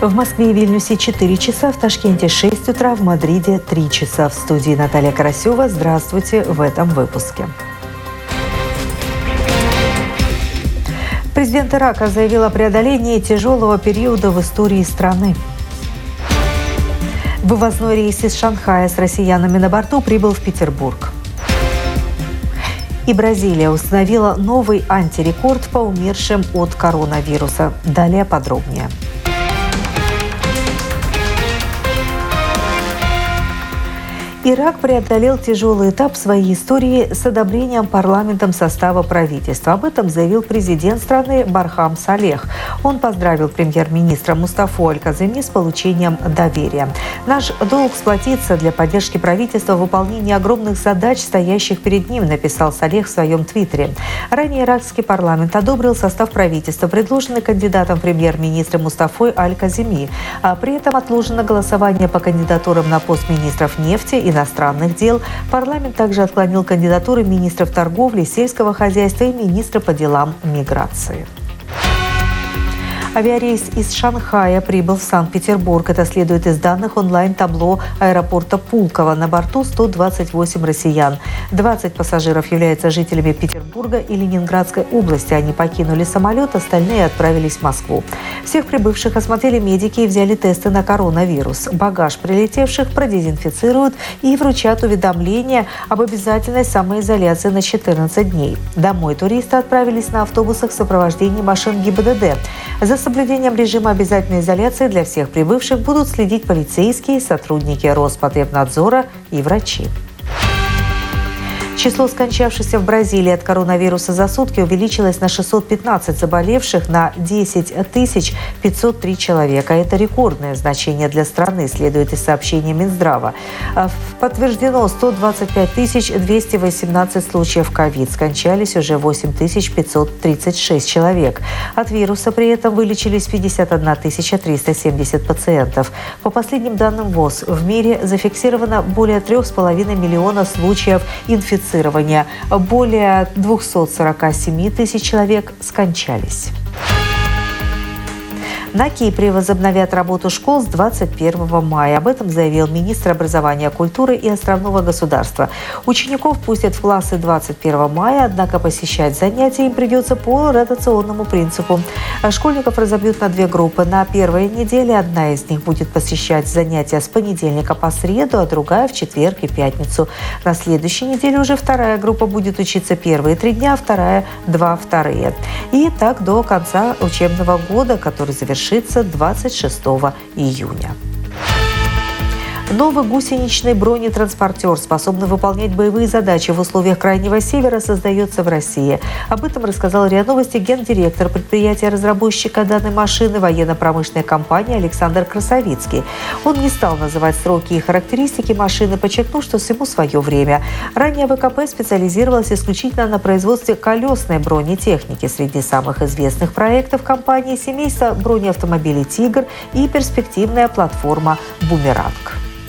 В Москве и Вильнюсе 4 часа, в Ташкенте 6 утра, в Мадриде 3 часа. В студии Наталья Карасева. Здравствуйте в этом выпуске. Президент Ирака заявил о преодолении тяжелого периода в истории страны. Вывозной рейс из Шанхая с россиянами на борту прибыл в Петербург. И Бразилия установила новый антирекорд по умершим от коронавируса. Далее подробнее. Ирак преодолел тяжелый этап своей истории с одобрением парламентом состава правительства. Об этом заявил президент страны Бархам Салех. Он поздравил премьер-министра Мустафу Аль-Каземи с получением доверия. «Наш долг сплотиться для поддержки правительства в выполнении огромных задач, стоящих перед ним», написал Салех в своем твиттере. Ранее иракский парламент одобрил состав правительства, предложенный кандидатом премьер-министра Мустафой Аль-Каземи. А при этом отложено голосование по кандидатурам на пост министров нефти и иностранных дел. Парламент также отклонил кандидатуры министров торговли, сельского хозяйства и министра по делам миграции. Авиарейс из Шанхая прибыл в Санкт-Петербург. Это следует из данных онлайн-табло аэропорта Пулково. На борту 128 россиян. 20 пассажиров являются жителями Петербурга и Ленинградской области. Они покинули самолет, остальные отправились в Москву. Всех прибывших осмотрели медики и взяли тесты на коронавирус. Багаж прилетевших продезинфицируют и вручат уведомление об обязательной самоизоляции на 14 дней. Домой туристы отправились на автобусах в сопровождении машин ГИБДД. За соблюдением режима обязательной изоляции для всех прибывших будут следить полицейские, сотрудники Роспотребнадзора и врачи. Число скончавшихся в Бразилии от коронавируса за сутки увеличилось на 615, заболевших на 10 503 человека. Это рекордное значение для страны, следует из сообщения Минздрава. Подтверждено 125 218 случаев ковид. Скончались уже 8 536 человек. От вируса при этом вылечились 51 370 пациентов. По последним данным ВОЗ, в мире зафиксировано более 3,5 миллиона случаев инфицирования. Более 247 тысяч человек скончались. На Кипре возобновят работу школ с 21 мая. Об этом заявил министр образования, культуры и островного государства. Учеников пустят в классы 21 мая, однако посещать занятия им придется по ротационному принципу. Школьников разобьют на 2 группы. На первой неделе одна из них будет посещать занятия с понедельника по среду, а другая в четверг и пятницу. На следующей неделе уже вторая группа будет учиться первые 3 дня, вторая – 2 вторые. И так до конца учебного года, который завершится 26 июня. Новый гусеничный бронетранспортер, способный выполнять боевые задачи в условиях Крайнего Севера, создается в России. Об этом рассказал РИА Новости гендиректор предприятия-разработчика данной машины военно-промышленной компании Александр Красовицкий. Он не стал называть сроки и характеристики машины, подчеркнув, что всему свое время. Ранее ВКП специализировалась исключительно на производстве колесной бронетехники. Среди самых известных проектов компании семейство бронеавтомобилей «Тигр» и перспективная платформа «Бумеранг».